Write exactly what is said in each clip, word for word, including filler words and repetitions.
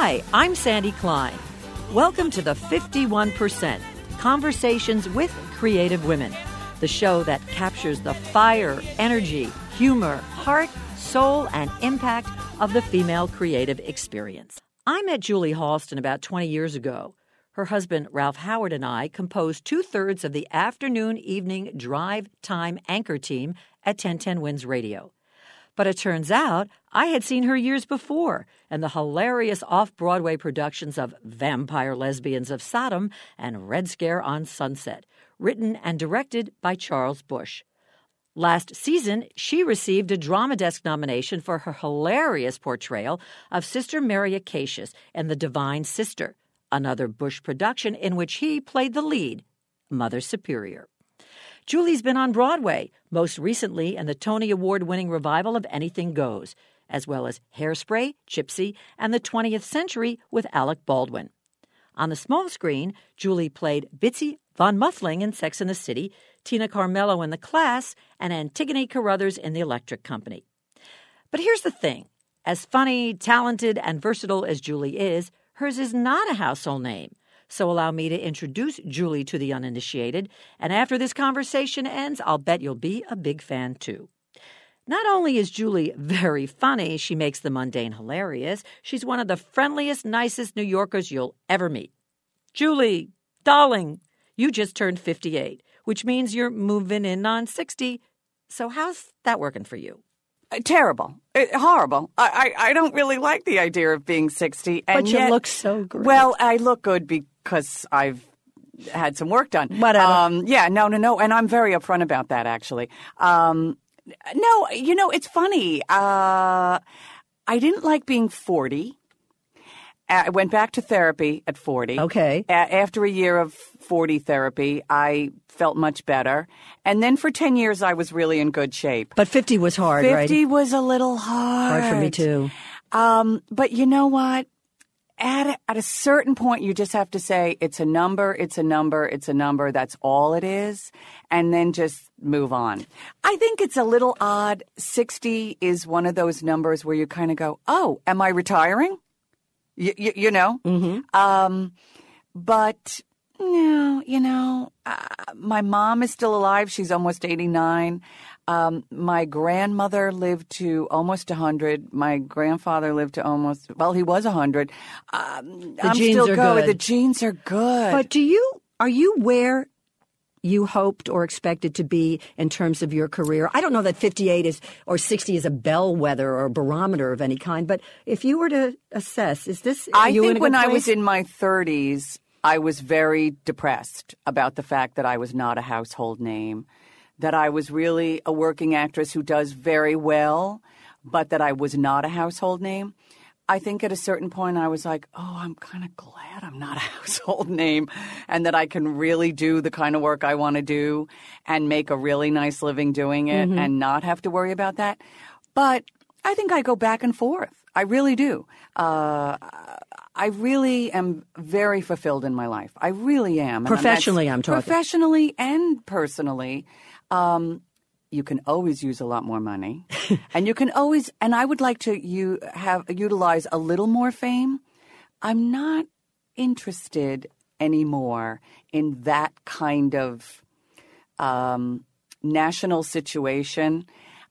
Hi, I'm Sandy Klein. Welcome to the fifty-one percent, Conversations with Creative Women, the show that captures the fire, energy, humor, heart, soul, and impact of the female creative experience. I met Julie Halston about twenty years ago. Her husband, Ralph Howard, and I composed two-thirds of the afternoon-evening drive time anchor team at ten ten Winds Radio. But it turns out I had seen her years before in the hilarious off-Broadway productions of Vampire Lesbians of Sodom and Red Scare on Sunset, written and directed by Charles Busch. Last season, she received a Drama Desk nomination for her hilarious portrayal of Sister Mary Acacius in The Divine Sister, another Busch production in which he played the lead, Mother Superior. Julie's been on Broadway, most recently in the Tony Award-winning revival of Anything Goes, as well as Hairspray, Gypsy, and the twentieth Century with Alec Baldwin. On the small screen, Julie played Bitsy Von Muffling in Sex and the City, Tina Carmelo in The Class, and Antigone Carruthers in The Electric Company. But here's the thing. As funny, talented, and versatile as Julie is, hers is not a household name. So allow me to introduce Julie to the uninitiated, and after this conversation ends, I'll bet you'll be a big fan too. Not only is Julie very funny, she makes the mundane hilarious, she's one of the friendliest, nicest New Yorkers you'll ever meet. Julie, darling, you just turned fifty-eight, which means you're moving in on sixty. So how's that working for you? Uh, terrible. Uh, horrible. I, I I don't really like the idea of being sixty. And but you yet, look so great. Well, I look good because I've had some work done. Whatever. Um, yeah, no, no, no. And I'm very upfront about that, actually. Um, no, you know, it's funny. Uh, I didn't like being forty. I went back to therapy at forty. Okay. A- after a year of forty therapy, I felt much better. And then for ten years, I was really in good shape. But fifty was hard, right? fifty was a little hard. Hard for me, too. Um, but you know what? At a, at a certain point, you just have to say, it's a number, it's a number, it's a number. That's all it is. And then just move on. I think it's a little odd. sixty is one of those numbers where you kind of go, oh, am I retiring? You, you, you know? Mm-hmm. Um, but, no, you know, uh, my mom is still alive. She's almost eighty-nine. Um, my grandmother lived to almost one hundred. My grandfather lived to almost, well, he was one hundred. Um, the I'm genes still are going. good. The genes are good. But do you, are you where you hoped or expected to be in terms of your career? I don't know that fifty-eight is or sixty is a bellwether or a barometer of any kind, but if you were to assess, is this I you think in a when good I place? was in my thirties, I was very depressed about the fact that I was not a household name, that I was really a working actress who does very well, but that I was not a household name. I think at a certain point I was like, oh, I'm kind of glad I'm not a household name and that I can really do the kind of work I want to do and make a really nice living doing it mm-hmm. and not have to worry about that. But I think I go back and forth. I really do. Uh, I really am very fulfilled in my life. I really am. And Professionally, I'm talking. Professionally and personally. Um, you can always use a lot more money. and you can always, and I would like to you have utilize a little more fame. I'm not interested anymore in that kind of um, national situation.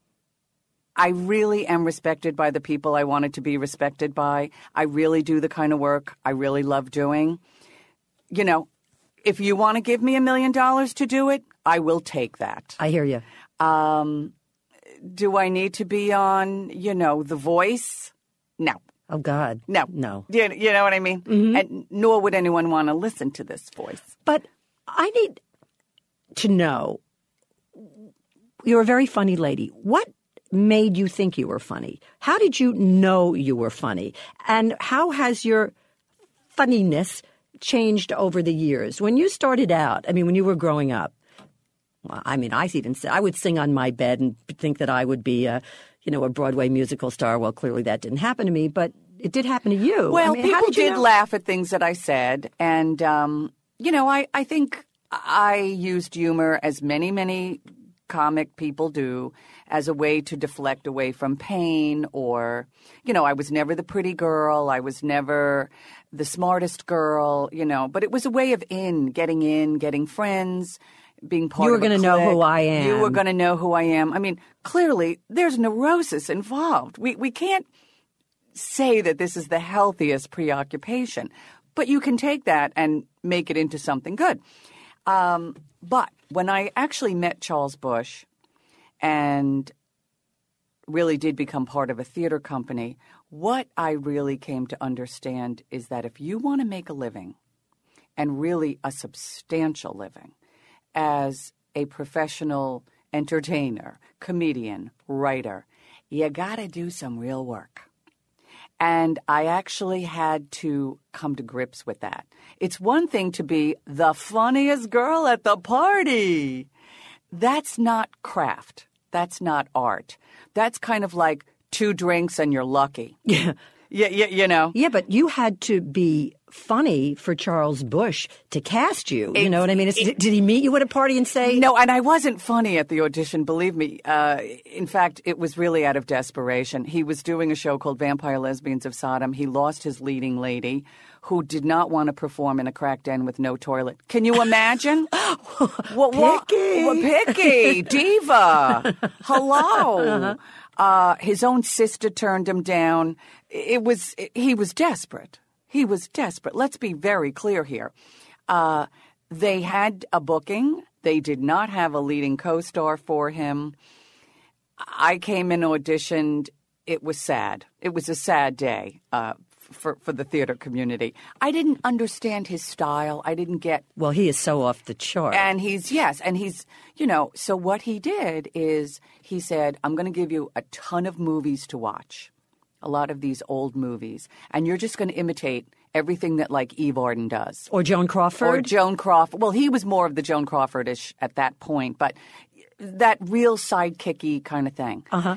I really am respected by the people I wanted to be respected by. I really do the kind of work I really love doing. You know, if you want to give me a million dollars to do it, I will take that. I hear you. Um, do I need to be on, you know, The Voice? No. Oh, God. No. No. You, you know what I mean? Mm-hmm. And nor would anyone want to listen to this voice. But I need to know, you're a very funny lady. What made you think you were funny? How did you know you were funny? And how has your funniness changed over the years? When you started out, I mean, when you were growing up, well, I mean, I even I would sing on my bed and think that I would be a, you know, a Broadway musical star. Well, clearly that didn't happen to me, but it did happen to you. Well, I mean, how people did, you did know? laugh at things that I said. And, um, you know, I, I think I used humor as many, many comic people do as a way to deflect away from pain or, you know, I was never the pretty girl. I was never the smartest girl, you know, but it was a way of in, getting in, getting friends, being part You were of a going to know clique. who I am. You were going to know who I am. I mean, clearly there's neurosis involved. We we can't say that this is the healthiest preoccupation, but you can take that and make it into something good. Um, but when I actually met Charles Busch and really did become part of a theater company, what I really came to understand is that if you want to make a living, and really a substantial living, as a professional entertainer, comedian, writer, you got to do some real work. And I actually had to come to grips with that. It's one thing to be the funniest girl at the party. That's not craft. That's not art. That's kind of like two drinks and you're lucky. Yeah. Yeah, yeah, you know. Yeah, but you had to be funny for Charles Busch to cast you. You It- know what I mean? It's, it- did he meet you at a party and say, No, and I wasn't funny at the audition, believe me. Uh, in fact, it was really out of desperation. He was doing a show called Vampire Lesbians of Sodom. He lost his leading lady who did not want to perform in a crack den with no toilet. Can you imagine? what, what, Picky. what, picky, diva. Hello. Uh, his own sister turned him down. It was he was desperate. He was desperate. Let's be very clear here. Uh, they had a booking. They did not have a leading co-star for him. I came in, auditioned. It was sad. It was a sad day uh, for for the theater community. I didn't understand his style. I didn't get. well, he is so off the chart. And he's, yes, and he's, you know, so what he did is he said, I'm going to give you a ton of movies to watch, a lot of these old movies, and you're just going to imitate everything that, like, Eve Arden does. or Joan Crawford? Or Joan Crawford. Well, he was more of the Joan Crawford-ish at that point, but that real sidekicky kind of thing. Uh-huh.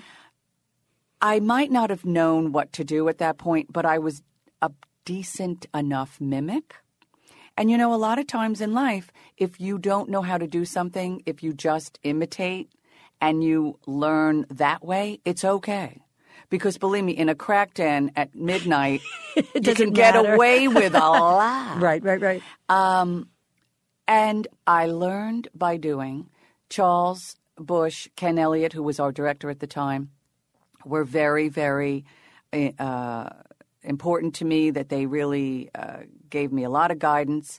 I might not have known what to do at that point, but I was a decent enough mimic. And, you know, a lot of times in life, if you don't know how to do something, if you just imitate and you learn that way, it's okay. Because, believe me, in a crack den at midnight, you doesn't can get matter. away with a lot. Right, right, right. Um, and I learned by doing. Charles Busch, Ken Elliott, who was our director at the time, were very, very uh, important to me, that they really uh, gave me a lot of guidance.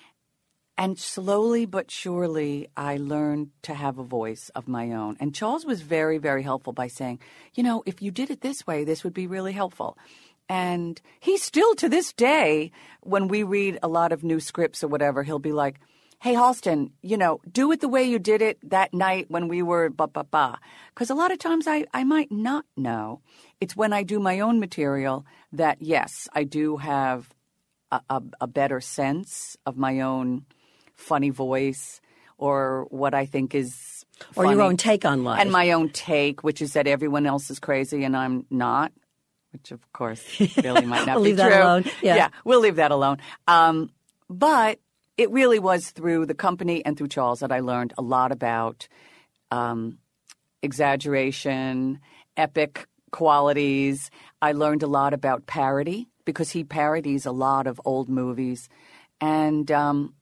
And slowly but surely, I learned to have a voice of my own. And Charles was very, very helpful by saying, you know, if you did it this way, this would be really helpful. And he still, to this day, when we read a lot of new scripts or whatever, he'll be like, hey, Halston, you know, do it the way you did it that night when we were ba-ba-ba. Because a lot of times I, I might not know. It's when I do my own material that, yes, I do have a, a, a better sense of my own funny voice or what I think is Or funny. your own take on life. And my own take, which is that everyone else is crazy and I'm not, which of course really might not We'll be leave that true. alone. Yeah. yeah, we'll leave that alone. Um, but it really was through the company and through Charles that I learned a lot about um, exaggeration, epic qualities. I learned a lot about parody because he parodies a lot of old movies. And um,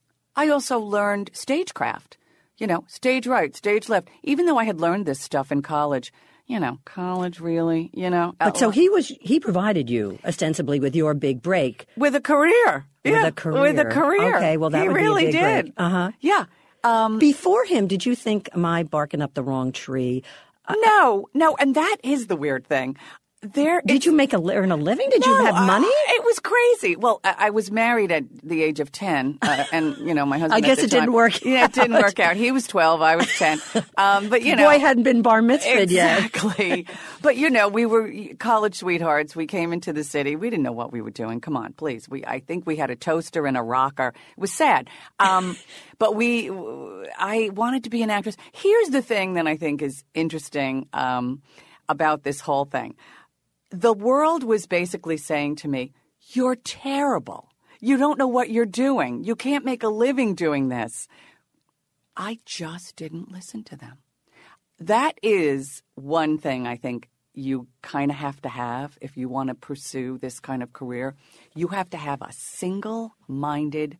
I also learned stagecraft, you know, stage right, stage left. Even though I had learned this stuff in college, you know, college really, you know. But so he was he provided you ostensibly with your big break. With a career. With yeah, a career. With a career. Okay, well, that he would be a really big did. break. Uh-huh. Yeah. Um, Before him, did you think, am I barking up the wrong tree? no, no, and that is the weird thing. There, Did it's- you make a li- earn a living? Did you No, have money? uh, it was crazy. Well, I, I was married at the age of ten, uh, and you know my husband. I guess at the it didn't time- work Yeah, it didn't out. work out. He was twelve, I was ten. Um, but you know, Boy hadn't been bar mitzvahed yet. exactly. But you know, we were college sweethearts. We came into the city. We didn't know what we were doing. Come on, please. We, I think we had a toaster and a rocker. It was sad. Um, but we, I wanted to be an actress. Here's the thing that I think is interesting um, about this whole thing. The world was basically saying to me, you're terrible. You don't know what you're doing. You can't make a living doing this. I just didn't listen to them. That is one thing I think you kind of have to have if you want to pursue this kind of career. You have to have a single-minded,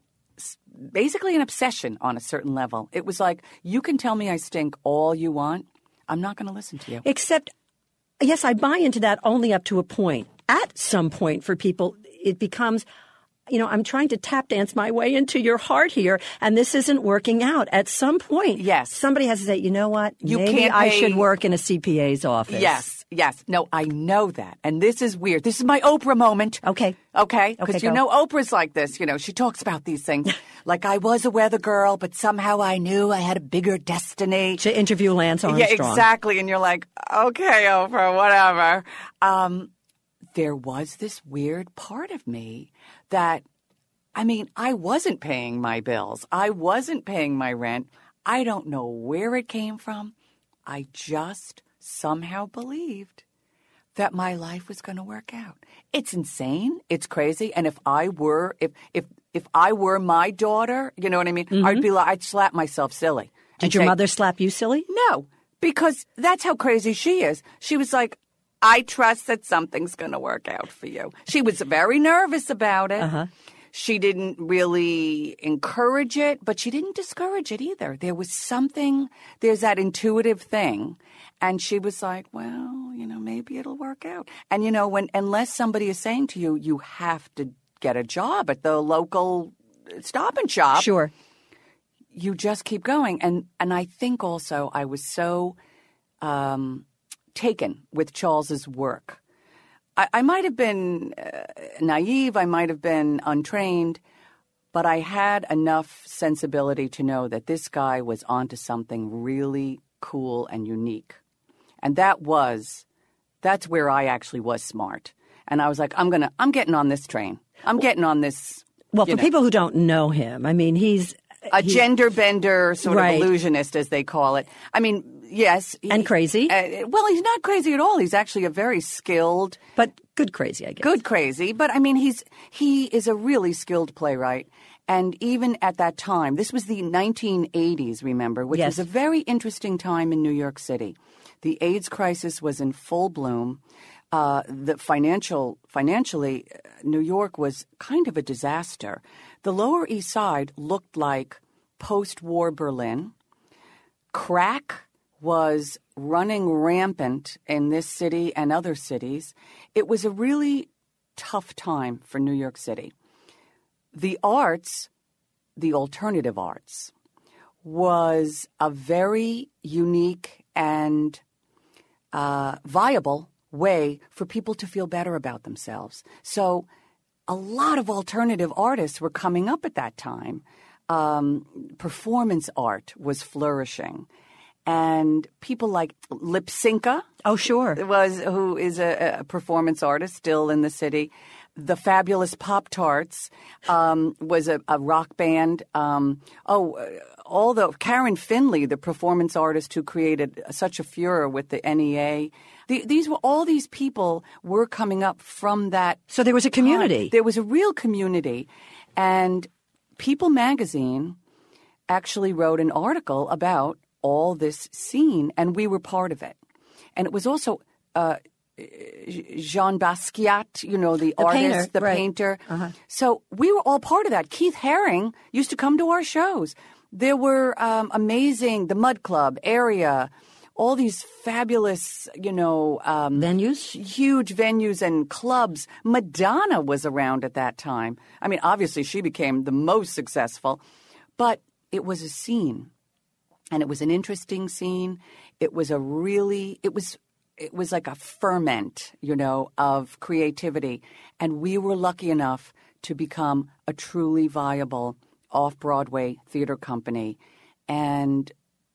basically an obsession on a certain level. It was like, you can tell me I stink all you want. I'm not going to listen to you. Except, yes, I buy into that only up to a point. At some point for people, it becomes, you know, I'm trying to tap dance my way into your heart here, and this isn't working out. At some point, yes, somebody has to say, you know what, you maybe can't I pay... should work in a C P A's office. Yes, yes. No, I know that. And this is weird. This is my Oprah moment. Okay. Okay? Because okay, you go. know Oprah's like this. You know, she talks about these things. Like, I was a weather girl, but somehow I knew I had a bigger destiny. To interview Lance Armstrong. Yeah, exactly. And you're like, okay, Oprah, whatever. Um, there was this weird part of me that, I mean, I wasn't paying my bills. I wasn't paying my rent. I don't know where it came from. I just somehow believed that my life was going to work out. It's insane. It's crazy. And if I were, if if if I were my daughter, you know what I mean? Mm-hmm. I'd be like, I'd slap myself silly. Did your say, mother slap you silly? No, because that's how crazy she is. She was like, I trust that something's going to work out for you. She was very nervous about it. Uh-huh. She didn't really encourage it, but she didn't discourage it either. There was something, there's that intuitive thing. And she was like, well, you know, maybe it'll work out. And, you know, when unless somebody is saying to you, you have to get a job at the local Stop and Shop. Sure. You just keep going. And, and I think also I was so um, taken with Charles's work. I, I might have been uh, naive. I might have been untrained. But I had enough sensibility to know that this guy was onto something really cool and unique. And that was, that's where I actually was smart. And I was like, I'm going to, I'm getting on this train. I'm getting on this. Well, for know. people who don't know him, I mean, he's a he's, gender bender sort right. of illusionist, as they call it. I mean, yes. He, and crazy. Uh, well, he's not crazy at all. He's actually a very skilled. But good crazy, I guess. Good crazy. But I mean, he's, he is a really skilled playwright. And even at that time, this was the nineteen eighties, remember, which yes. was a very interesting time in New York City. The AIDS crisis was in full bloom. Uh, the financial, financially, New York was kind of a disaster. The Lower East Side looked like post-war Berlin. Crack was running rampant in this city and other cities. It was a really tough time for New York City. The arts, the alternative arts, was a very unique and uh, viable way for people to feel better about themselves. So a lot of alternative artists were coming up at that time. Um, performance art was flourishing. And people like Lipsinka. Oh, sure. Was, who is a, a performance artist still in the city. The Fabulous Pop-Tarts um, was a, a rock band. Um, oh, all the Karen Finley, the performance artist who created such a furor with the N E A. The, these were all these people were coming up from that. So there was a community. Time. There was a real community, and People Magazine actually wrote an article about all this scene, and we were part of it. And it was also. Uh, Jean Basquiat, you know, the, the artist, painter, the right. painter. Uh-huh. So we were all part of that. Keith Haring used to come to our shows. There were um, amazing, the Mud Club area, all these fabulous, you know. Um, venues? Huge venues and clubs. Madonna was around at that time. I mean, obviously she became the most successful, but it was a scene. And it was an interesting scene. It was a really, it was... It was like a ferment, you know, of creativity. And we were lucky enough to become a truly viable off-Broadway theater company. And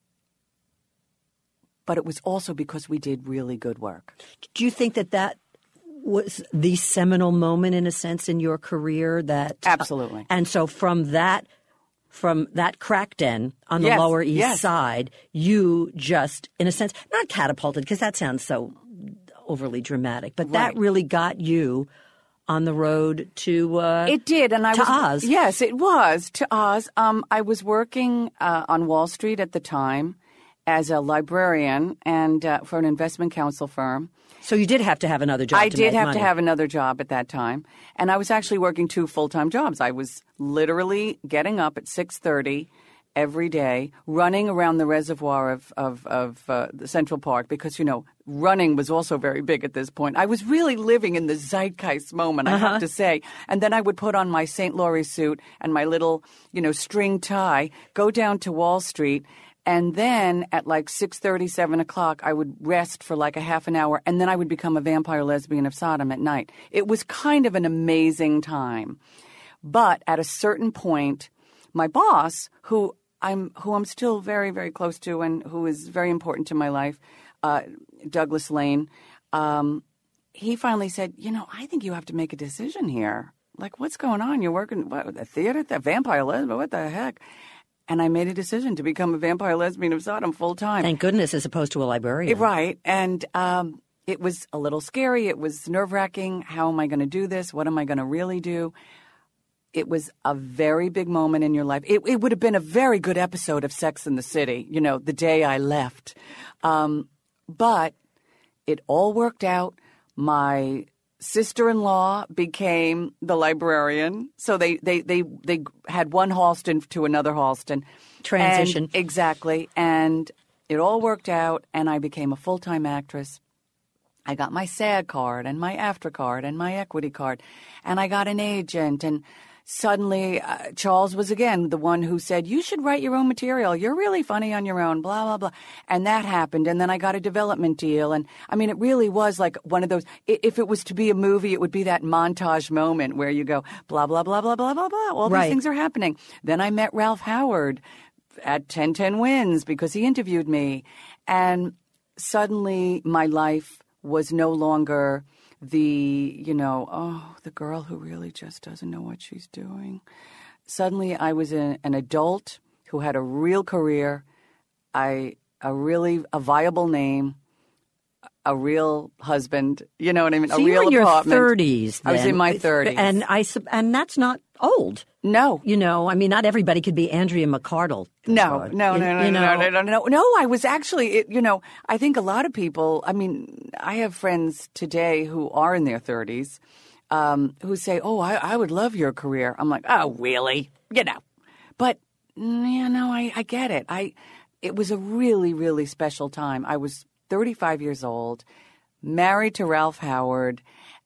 but it was also because we did really good work. Do you think that that was the seminal moment, in a sense, in your career? That Absolutely. Uh, and so from that From that crack den on the yes, Lower East yes. Side, you just, in a sense, not catapulted, because that sounds so overly dramatic, but right. that really got you on the road to uh, it did, and I to was Oz. Yes, it was to Oz. Um, I was working uh, on Wall Street at the time as a librarian and uh, for an investment counsel firm. So you did have to have another job. I to did make have money. to have another job at that time, and I was actually working two full-time jobs. I was literally getting up at six thirty every day, running around the reservoir of of, of uh, the Central Park because, you know, running was also very big at this point. I was really living in the zeitgeist moment, I Uh-huh. have to say. And then I would put on my Saint Laurent suit and my little, you know, string tie, go down to Wall Street. And then at like six thirty, seven o'clock, I would rest for like a half an hour, and then I would become a vampire lesbian of Sodom at night. It was kind of an amazing time. But at a certain point, my boss, who I'm who I'm still very, very close to and who is very important to my life, uh, Douglas Lane, um, he finally said, you know, I think you have to make a decision here. Like, what's going on? You're working what, at the theater, the vampire lesbian, what the heck? And I made a decision to become a vampire lesbian of Sodom full time. Thank goodness, as opposed to a librarian. Right. And um, it was a little scary. It was nerve-wracking. How am I going to do this? What am I going to really do? It was a very big moment in your life. It, it would have been a very good episode of Sex and the City, you know, the day I left. Um, but it all worked out. My sister-in-law became the librarian. So they, they, they, they had one Halston to another Halston. Transition. And, exactly. And it all worked out, and I became a full-time actress. I got my SAG card and my AFTRA card and my equity card, and I got an agent. And suddenly uh, Charles was, again, the one who said, you should write your own material. You're really funny on your own, blah, blah, blah. And that happened. And then I got a development deal. And, I mean, it really was like one of those – if it was to be a movie, it would be that montage moment where you go, blah, blah, blah, blah, blah, blah, blah. All Right. these things are happening. Then I met Ralph Howard at ten ten Wins because he interviewed me. And suddenly my life was no longer – the, you know, oh, the girl who really just doesn't know what she's doing. Suddenly I was a, an adult who had a real career, I a really a viable name, a real husband, you know what I mean, So a you real were in your apartment. thirties then. I was in my thirties. And, I, sup- and that's not old. No. You know, I mean, not everybody could be Andrea McArdle. No, no, You- no, no, you no, know. no, no, no, no. I was actually, it, you know, I think a lot of people, I mean, I have friends today who are in their thirties um, who say, oh, I, I would love your career. I'm like, oh, really? You know. But, yeah, no, I, I get it. I, it was a really, really special time. I was thirty-five years old, married to Ralph Howard,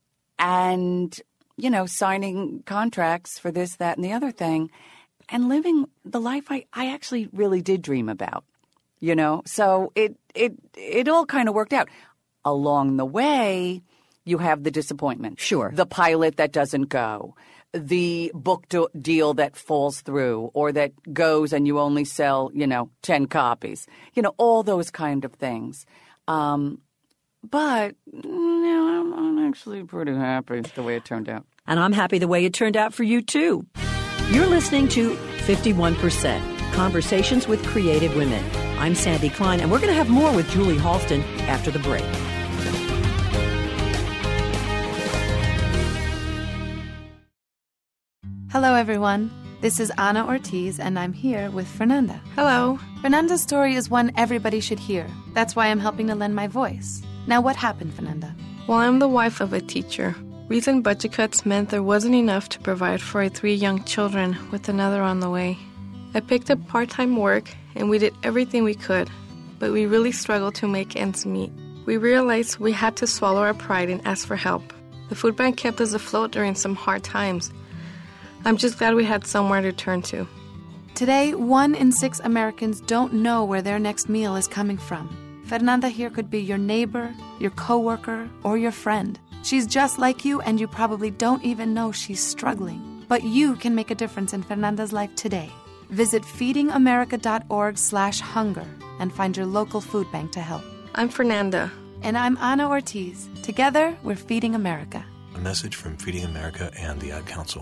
and, you know, signing contracts for this, that, and the other thing, and living the life I, I actually really did dream about, you know. So it it it all kind of worked out. Along the way, you have the disappointment. Sure. The pilot that doesn't go, the book do- deal that falls through or that goes and you only sell, you know, ten copies, you know, all those kind of things. Um, but, you know, I'm, I'm actually pretty happy the way it turned out. And I'm happy the way it turned out for you, too. You're listening to fifty-one percent, Conversations with Creative Women. I'm Sandy Klein, and we're going to have more with Julie Halston after the break. Hello, everyone. This is Ana Ortiz, and I'm here with Fernanda. Hello. Fernanda's story is one everybody should hear. That's why I'm helping to lend my voice. Now, what happened, Fernanda? Well, I'm the wife of a teacher. Recent budget cuts meant there wasn't enough to provide for our three young children, with another on the way. I picked up part-time work, and we did everything we could, but we really struggled to make ends meet. We realized we had to swallow our pride and ask for help. The food bank kept us afloat during some hard times. I'm just glad we had somewhere to turn to. Today, one in six Americans don't know where their next meal is coming from. Fernanda here could be your neighbor, your coworker, or your friend. She's just like you, and you probably don't even know she's struggling. But you can make a difference in Fernanda's life today. Visit feedingamerica.org slash hunger and find your local food bank to help. I'm Fernanda. And I'm Ana Ortiz. Together, we're Feeding America. A message from Feeding America and the Ad Council.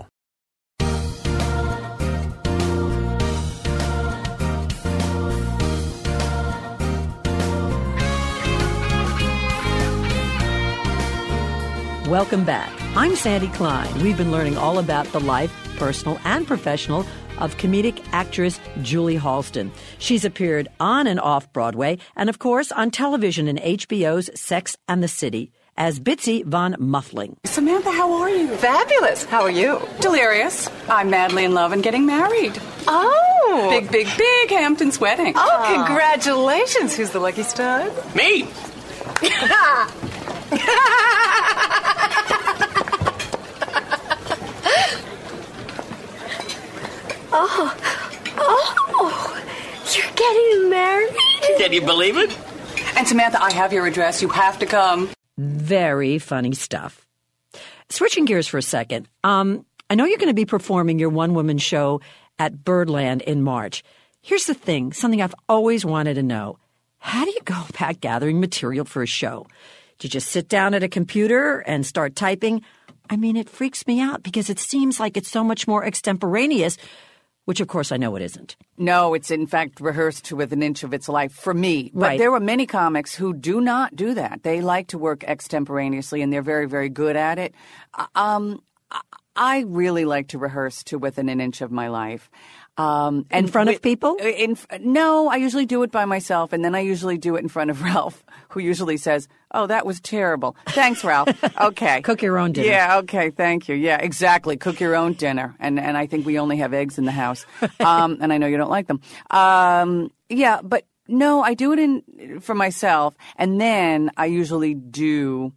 Welcome back. I'm Sandy Klein. We've been learning all about the life, personal and professional, of comedic actress Julie Halston. She's appeared on and off Broadway and, of course, on television in H B O's Sex and the City as Bitsy Von Muffling. Samantha, how are you? Fabulous. How are you? Delirious. I'm madly in love and getting married. Oh. Big, big, big Hampton's wedding. Oh, congratulations. Who's the lucky stud? Me! Oh, oh, you're getting married? Can you believe it? And Samantha, I have your address. You have to come. Very funny stuff. Switching gears for a second, um, I know you're going to be performing your one-woman show at Birdland in March. Here's the thing, something I've always wanted to know. How do you go about gathering material for a show? Do you just sit down at a computer and start typing? I mean, it freaks me out because it seems like it's so much more extemporaneous, which, of course, I know it isn't. No, it's in fact rehearsed to within an inch of its life for me. But Right. there are many comics who do not do that. They like to work extemporaneously, and they're very, very good at it. Um, I really like to rehearse to within an inch of my life. Um, and In front of with- people? In, no, I usually do it by myself, and then I usually do it in front of Ralph, who usually says, "Oh, that was terrible. Thanks, Ralph. Okay. Cook your own dinner. Yeah, okay, thank you. Yeah, exactly. Cook your own dinner. And and I think we only have eggs in the house. Um, and I know you don't like them. Um, yeah, but no, I do it in for myself, and then I usually do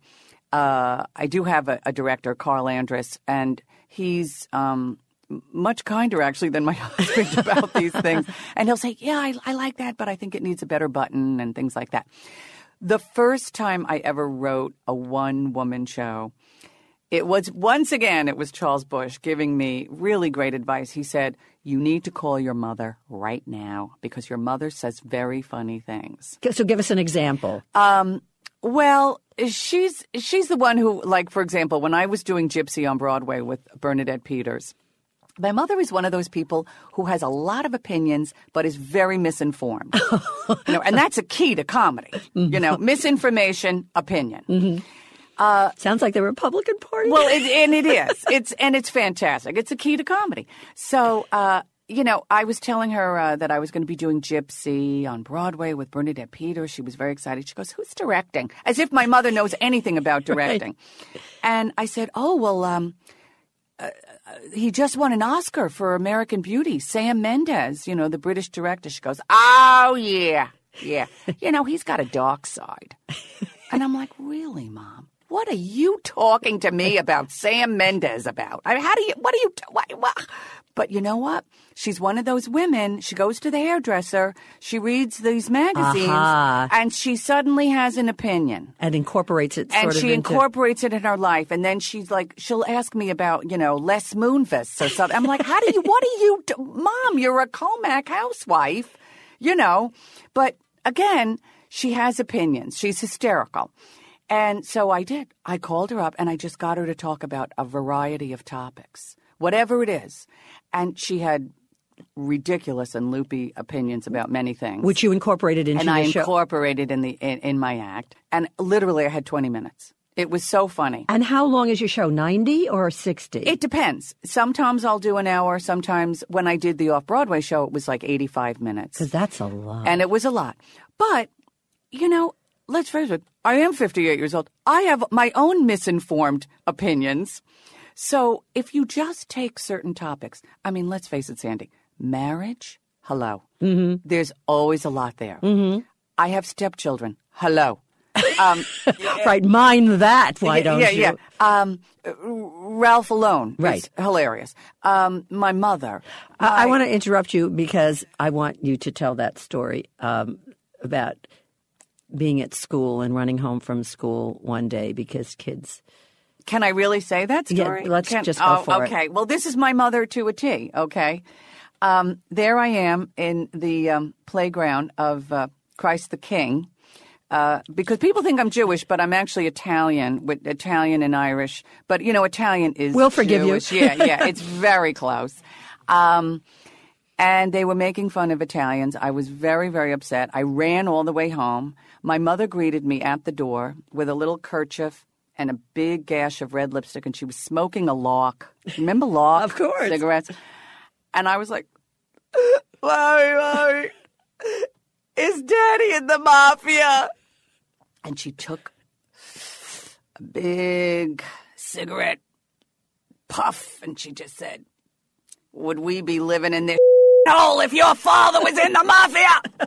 uh, I do have a, a director, Carl Andrus, and he's um much kinder, actually, than my husband about these things. And he'll say, yeah, I, I like that, but I think it needs a better button and things like that. The first time I ever wrote a one-woman show, it was, once again, it was Charles Busch giving me really great advice. He said, you need to call your mother right now because your mother says very funny things. So give us an example. Um, well, she's she's the one who, like, for example, when I was doing Gypsy on Broadway with Bernadette Peters, my mother is one of those people who has a lot of opinions but is very misinformed. You know, and that's a key to comedy. You know, misinformation, opinion. Mm-hmm. Uh, Sounds like the Republican Party. well, it, and it is. It's and it's fantastic. It's a key to comedy. So, uh, you know, I was telling her uh, that I was going to be doing Gypsy on Broadway with Bernadette Peters. She was very excited. She goes, "Who's directing?" As if my mother knows anything about directing. Right. And I said, "Oh, well, um, uh, he just won an Oscar for American Beauty. Sam Mendes, you know, the British director." She goes, "Oh, yeah, yeah. You know, he's got a dark side." And I'm like, "Really, Mom? What are you talking to me about Sam Mendes about? I mean, how do you, what are you, what, what? But you know what? She's one of those women. She goes to the hairdresser. She reads these magazines, uh-huh. and she suddenly has an opinion. And incorporates it sort and of she into... incorporates it in her life. And then she's like, she'll ask me about, you know, Les Moonves or something. I'm like, how do you, what do you, do? Mom, you're a Comac housewife, you know. But again, she has opinions. She's hysterical. And so I did. I called her up and I just got her to talk about a variety of topics, whatever it is. And she had ridiculous and loopy opinions about many things. Which you incorporated into and your I show. incorporated in the in, in my act. And literally I had twenty minutes. It was so funny. And how long is your show, ninety or sixty? It depends. Sometimes I'll do an hour. Sometimes when I did the off-Broadway show, it was like eighty-five minutes. Because that's a lot. And it was a lot. But, you know, let's face it, I am fifty-eight years old. I have my own misinformed opinions. So if you just take certain topics, I mean, let's face it, Sandy, marriage, hello. Mm-hmm. There's always a lot there. Mm-hmm. I have stepchildren, hello. Um, right, mind that, why yeah, don't yeah, you? Yeah, um, Ralph alone right. is hilarious. Um, my mother. I, my, I want to interrupt you because I want you to tell that story um, about being at school and running home from school one day because kids... Can I really say that story? Yeah, let's Can, just go oh, for okay. it. Okay. Well, this is my mother to a T, okay? Um, there I am in the um, playground of uh, Christ the King uh, because people think I'm Jewish, but I'm actually Italian, with Italian and Irish. But, you know, Italian is We'll forgive Jewish. you. yeah, yeah. It's very close. Um, and they were making fun of Italians. I was very, very upset. I ran all the way home. My mother greeted me at the door with a little kerchief and a big gash of red lipstick, and she was smoking a lock. Remember lock? Of course. Cigarettes. And I was like, Mommy, Mommy, is Daddy in the mafia? And she took a big cigarette puff, and she just said, would we be living in this hole if your father was in the mafia?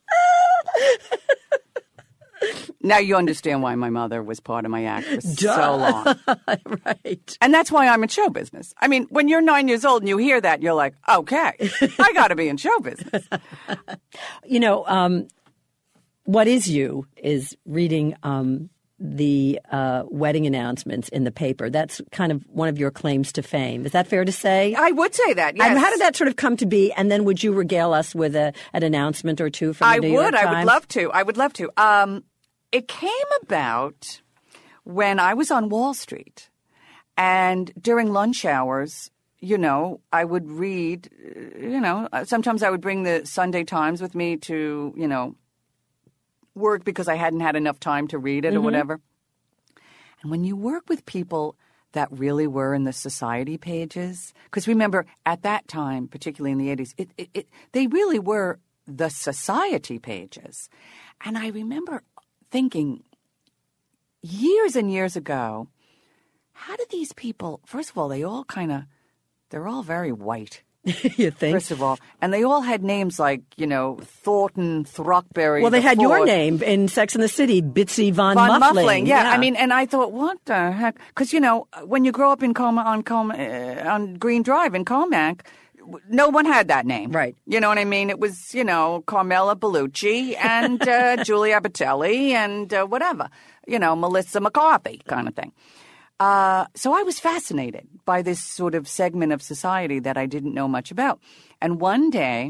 Now you understand why my mother was part of my act for Duh. so long. Right. And that's why I'm in show business. I mean, when you're nine years old and you hear that, you're like, okay, I got to be in show business. You know, um, what is you is reading um, the uh, wedding announcements in the paper. That's kind of one of your claims to fame. Is that fair to say? I would say that, yes. And how did that sort of come to be? And then would you regale us with a, an announcement or two from the I New would. York Times? I would love to. I would love to. Um, it came about when I was on Wall Street. And during lunch hours, you know, I would read, you know, sometimes I would bring the Sunday Times with me to, you know, work because I hadn't had enough time to read it Mm-hmm. or whatever. And when you work with people that really were in the society pages, because remember, at that time, particularly in the eighties, it, it, it, they really were the society pages. And I remember thinking years and years ago, how did these people, first of all, they all kind of, they're all very white. You think? First of all. And they all had names like, you know, Thornton, Throckberry. Well, they the had your Fourth. name in Sex and the City, Bitsy Von, Von Muffling. Muffling, yeah. I mean, and I thought, what the heck? Because, you know, when you grow up in Coma, on Coma, uh, on Green Drive in Comac, no one had that name. Right. You know what I mean? It was, you know, Carmela Bellucci and uh, Julia Batelli and uh, whatever. You know, Melissa McCarthy kind of thing. Uh, so I was fascinated by this sort of segment of society that I didn't know much about. And one day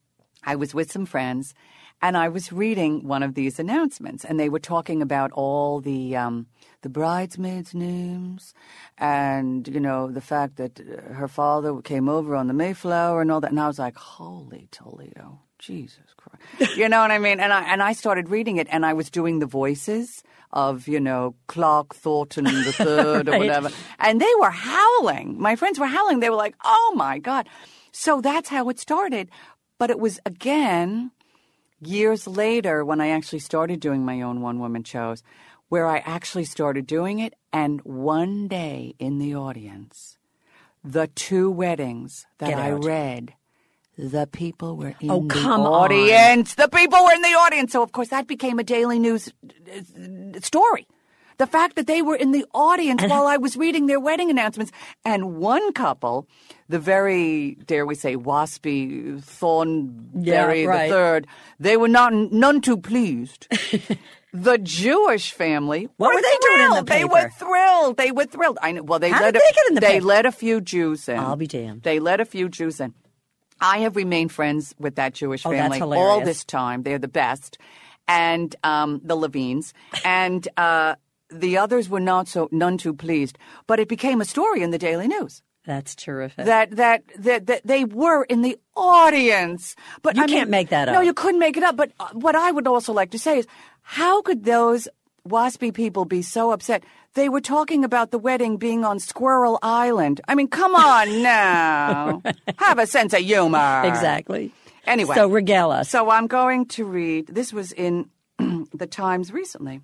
I was with some friends and I was reading one of these announcements, and they were talking about all the um, the bridesmaids' names and, you know, the fact that uh, her father came over on the Mayflower and all that. And I was like, holy Toledo, Jesus Christ. You know what I mean? And I, and I started reading it, and I was doing the voices of, you know, Clark Thornton the third or Right. whatever. And they were howling. My friends were howling. They were like, oh, my God. So that's how it started. But it was, again, years later when I actually started doing my own one-woman shows, where I actually started doing it. And one day in the audience, the two weddings that Get I out. read, the people were in Oh, the come on. audience. The people were in the audience. So, of course, that became a daily news uh, story. The fact that they were in the audience while I was reading their wedding announcements. And one couple, the very, dare we say, waspy Thornberry Yeah, right. the third, they were not none too pleased. The Jewish family What were they doing in the thrilled. They paper? were thrilled. They were thrilled. I know. Well, they How let did a, they get in the they paper? let a few Jews in. I'll be damned. They let a few Jews in. I have remained friends with that Jewish Oh, that's family hilarious. all this time. They're the best, and um, the Levines, and uh, the others were not so none too pleased. But it became a story in the Daily News. That's terrific. That, that that that they were in the audience. But You I mean, can't make that up. No, you couldn't make it up. But uh, what I would also like to say is, how could those waspy people be so upset? They were talking about the wedding being on Squirrel Island. I mean, come on now. Have a sense of humor. Exactly. Anyway. So regale us. So I'm going to read, this was in the Times recently.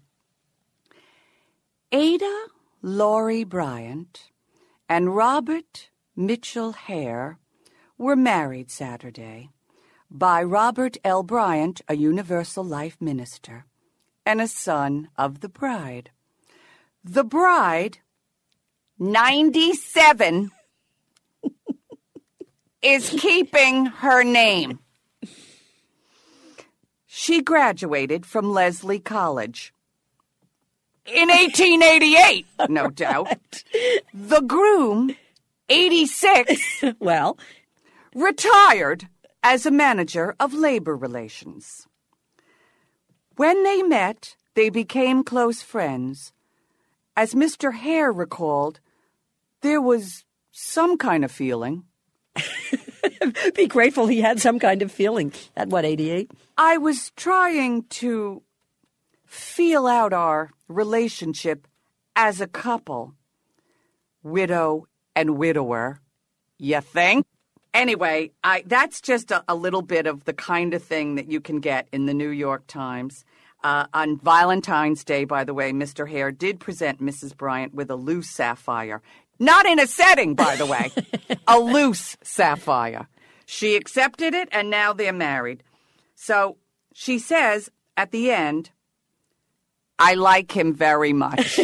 Ada Laurie Bryant and Robert Mitchell Hare were married Saturday by Robert L. Bryant, a Universal Life minister, and a son of the bride. The bride, ninety-seven, is keeping her name. She graduated from Lesley College in eighteen eighty-eight, no doubt. The groom, eighty-six, well, retired as a manager of labor relations. When they met, they became close friends. As Mister Hare recalled, there was some kind of feeling. be grateful he had some kind of feeling at, what, eighty-eight? I was trying to feel out our relationship as a couple, widow and widower, you think? Anyway, I, that's just a, a little bit of the kind of thing that you can get in the New York Times. Uh, on Valentine's Day, by the way, Mister Hare did present Missus Bryant with a loose sapphire. Not in a setting, by the way. A loose sapphire. She accepted it, and now they're married. So she says at the end, I like him very much.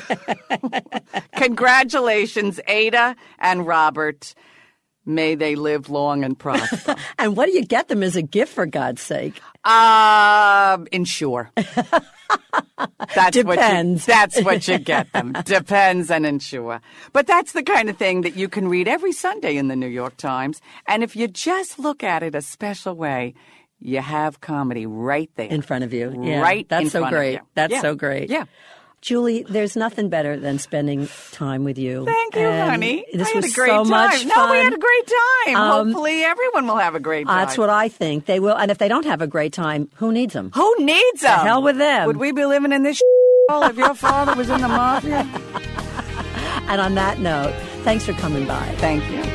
Congratulations, Ada and Robert. May they live long and prosper. And what do you get them as a gift, for God's sake? Um, insure. That's Depends. What you, that's what you get them. Depends and insure. But that's the kind of thing that you can read every Sunday in the New York Times. And if you just look at it a special way, you have comedy right there. In front of you. Yeah. Right That's in so front great. of you. That's Yeah. so great. Yeah. Julie, there's nothing better than spending time with you. Thank you, And honey. This I had was a great so time. much No, fun. we had a great time. Um, Hopefully everyone will have a great time. That's what I think. They will. And if they don't have a great time, who needs them? Who needs them? hell with them. Would we be living in this shithole if your father was in the mafia? And on that note, thanks for coming by. Thank you.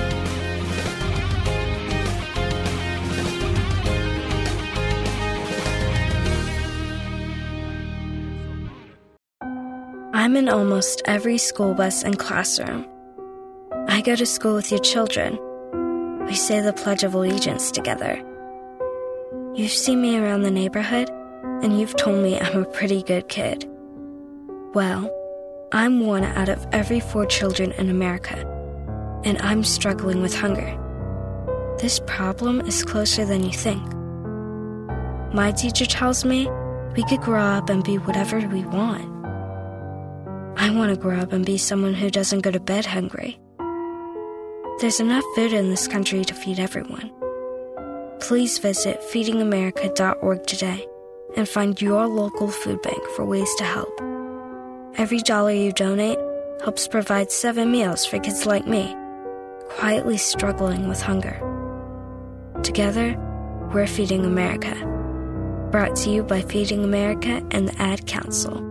I'm in almost every school bus and classroom. I go to school with your children. We say the Pledge of Allegiance together. You've seen me around the neighborhood, and you've told me I'm a pretty good kid. Well, I'm one out of every four children in America, and I'm struggling with hunger. This problem is closer than you think. My teacher tells me we could grow up and be whatever we want. I want to grow up and be someone who doesn't go to bed hungry. There's enough food in this country to feed everyone. Please visit feeding america dot org today and find your local food bank for ways to help. Every dollar you donate helps provide seven meals for kids like me, quietly struggling with hunger. Together, we're Feeding America. Brought to you by Feeding America and the Ad Council.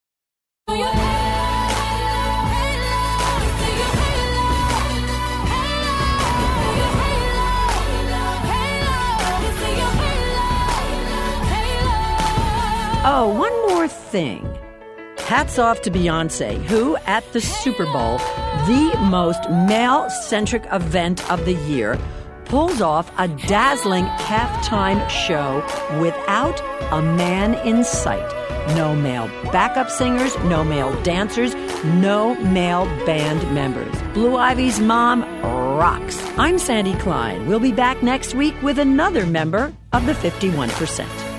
Oh, one more thing. Hats off to Beyonce, who, at the Super Bowl, the most male-centric event of the year, pulls off a dazzling halftime show without a man in sight. No male backup singers, no male dancers, no male band members. Blue Ivy's mom rocks. I'm Sandy Klein. We'll be back next week with another member of the fifty-one percent.